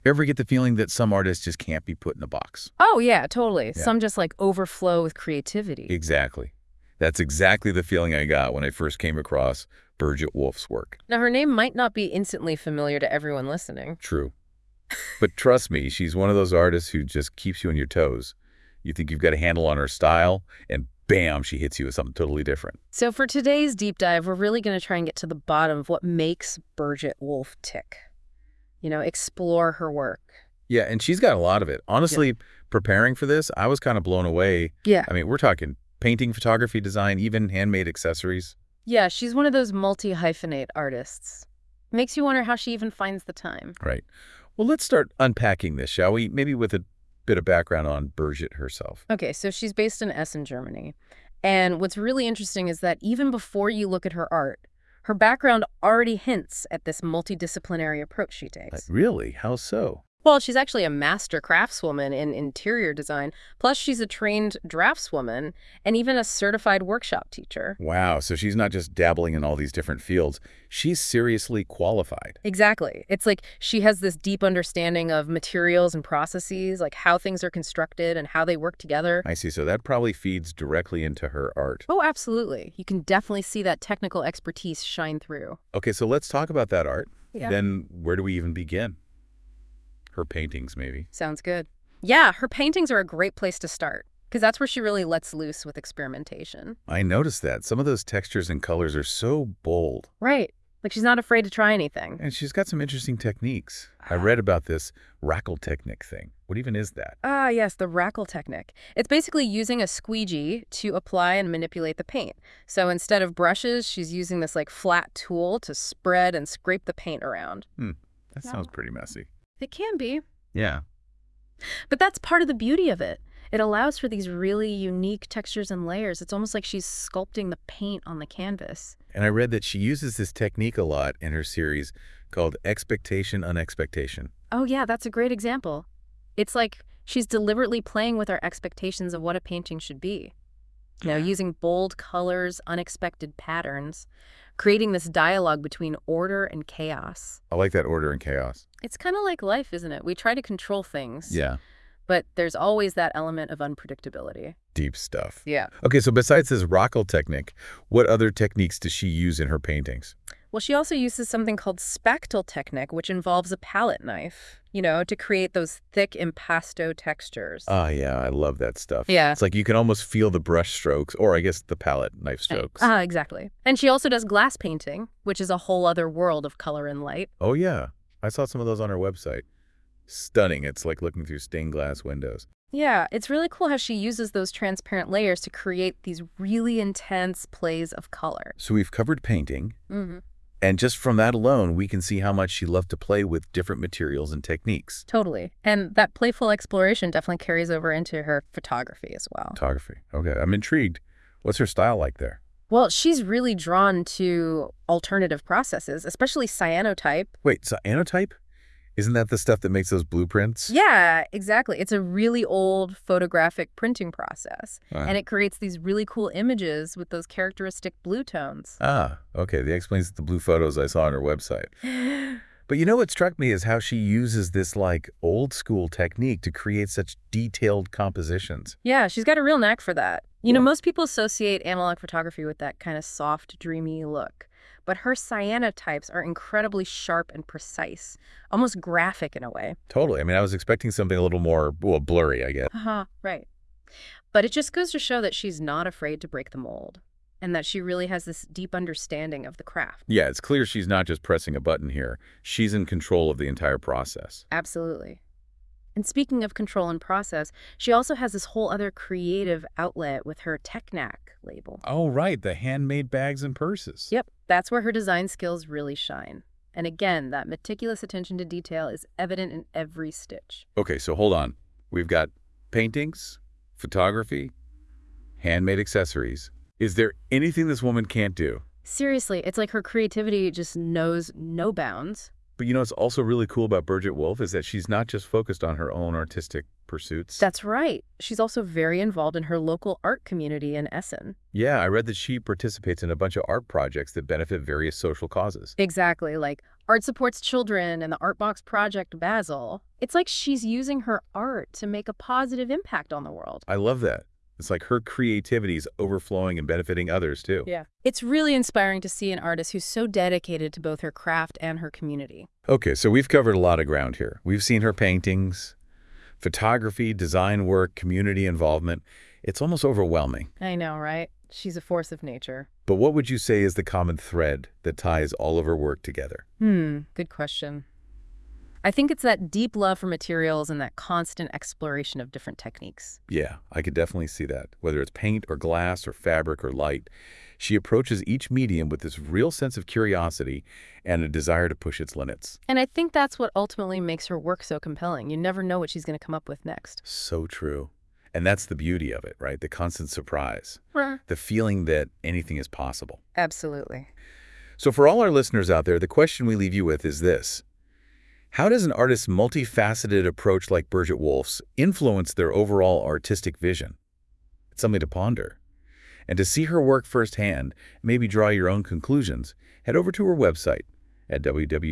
Ever get the feeling that some artists just can't be put in a box? Oh, yeah, totally. Yeah. Some just like overflow with creativity. Exactly. That's exactly the feeling I got when I first came across Bridget Wolf's work. Now, her name might not be instantly familiar to everyone listening. True. But trust me, she's one of those artists who just keeps you on your toes. You think you've got a handle on her style, and bam, she hits you with something totally different. So for today's deep dive, we're really going to try and get to the bottom of what makes Bridget Wolf tick. Explore her work. Yeah, and she's got a lot of it. Honestly, preparing for this, I was kind of blown away. Yeah. I mean, we're talking painting, photography, design, even handmade accessories. Yeah, she's one of those multi-hyphenate artists. Makes you wonder how she even finds the time. Right. Well, let's start unpacking this, shall we? Maybe with a bit of background on Bridget herself. Okay, so she's based in Essen, Germany. And what's really interesting is that even before you look at her art, her background already hints at this multidisciplinary approach she takes. Really? How so? Well, she's actually a master craftswoman in interior design, plus she's a trained draftswoman and even a certified workshop teacher. Wow, so she's not just dabbling in all these different fields. She's seriously qualified. Exactly. It's like she has this deep understanding of materials and processes, like how things are constructed and how they work together. I see, so that probably feeds directly into her art. Oh, absolutely. You can definitely see that technical expertise shine through. Okay, so let's talk about that art. Yeah. Then where do we even begin? Her paintings, maybe. Sounds good. Yeah, her paintings are a great place to start, because that's where she really lets loose with experimentation. I noticed that. Some of those textures and colors are so bold. Right. Like she's not afraid to try anything. And she's got some interesting techniques. I read about this Rackle technique thing. What even is that? Ah, yes, the Rackle technique. It's basically using a squeegee to apply and manipulate the paint. So instead of brushes, she's using this like flat tool to spread and scrape the paint around. That sounds pretty messy. It can be. Yeah. But that's part of the beauty of it. It allows for these really unique textures and layers. It's almost like she's sculpting the paint on the canvas. And I read that she uses this technique a lot in her series called Expectation Unexpectation. Oh yeah, that's a great example. It's like she's deliberately playing with our expectations of what a painting should be. Using bold colors, unexpected patterns, creating this dialogue between order and chaos. I like that order and chaos. It's kind of like life, isn't it? We try to control things. Yeah. But there's always that element of unpredictability. Deep stuff. Yeah. Okay, so besides this Rackle technique, what other techniques does she use in her paintings? Well, she also uses something called spectral technique, which involves a palette knife, to create those thick impasto textures. Ah, yeah, I love that stuff. Yeah. It's like you can almost feel the brush strokes, or I guess the palette knife strokes. Exactly. And she also does glass painting, which is a whole other world of color and light. Oh, yeah. I saw some of those on her website. Stunning. It's like looking through stained glass windows. Yeah, it's really cool how she uses those transparent layers to create these really intense plays of color. So we've covered painting. Mm-hmm. And just from that alone, we can see how much she loved to play with different materials and techniques. Totally. And that playful exploration definitely carries over into her photography as well. Photography. Okay, I'm intrigued. What's her style like there? Well, she's really drawn to alternative processes, especially cyanotype. Wait, cyanotype? Isn't that the stuff that makes those blueprints? Yeah, exactly. It's a really old photographic printing process. Ah. And it creates these really cool images with those characteristic blue tones. Ah, okay. That explains the blue photos I saw on her website. But what struck me is how she uses this old school technique to create such detailed compositions. Yeah, she's got a real knack for that. Most people associate analog photography with that kind of soft, dreamy look. But her cyanotypes are incredibly sharp and precise, almost graphic in a way. Totally. I mean, I was expecting something a little more, blurry, I guess. Right. But it just goes to show that she's not afraid to break the mold, and that she really has this deep understanding of the craft. Yeah, it's clear she's not just pressing a button here. She's in control of the entire process. Absolutely. And speaking of control and process, she also has this whole other creative outlet with her Technac label. Oh, right. The handmade bags and purses. Yep, that's where her design skills really shine. And again, that meticulous attention to detail is evident in every stitch. Okay, so hold on. We've got paintings, photography, handmade accessories. Is there anything this woman can't do? Seriously, it's like her creativity just knows no bounds. But you know what's also really cool about Bridget Wolfe is that she's not just focused on her own artistic pursuits. That's right. She's also very involved in her local art community in Essen. Yeah, I read that she participates in a bunch of art projects that benefit various social causes. Exactly, like Art Supports Children and the Artbox Project Basel. It's like she's using her art to make a positive impact on the world. I love that. It's like her creativity is overflowing and benefiting others, too. Yeah. It's really inspiring to see an artist who's so dedicated to both her craft and her community. Okay, so we've covered a lot of ground here. We've seen her paintings, photography, design work, community involvement. It's almost overwhelming. I know, right? She's a force of nature. But what would you say is the common thread that ties all of her work together? Good question. I think it's that deep love for materials and that constant exploration of different techniques. Yeah, I could definitely see that. Whether it's paint or glass or fabric or light, she approaches each medium with this real sense of curiosity and a desire to push its limits. And I think that's what ultimately makes her work so compelling. You never know what she's going to come up with next. So true. And that's the beauty of it, right? The constant surprise. The feeling that anything is possible. Absolutely. So for all our listeners out there, the question we leave you with is this. How does an artist's multifaceted approach like Bridget Wolfe's influence their overall artistic vision? It's something to ponder. And to see her work firsthand, maybe draw your own conclusions, head over to her website at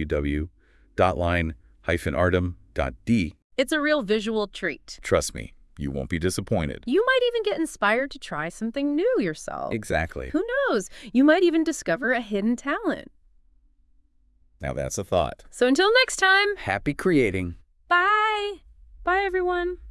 www.line-artem.de. It's a real visual treat. Trust me, you won't be disappointed. You might even get inspired to try something new yourself. Exactly. Who knows? You might even discover a hidden talent. Now that's a thought. So until next time, Happy creating. bye. Bye, everyone.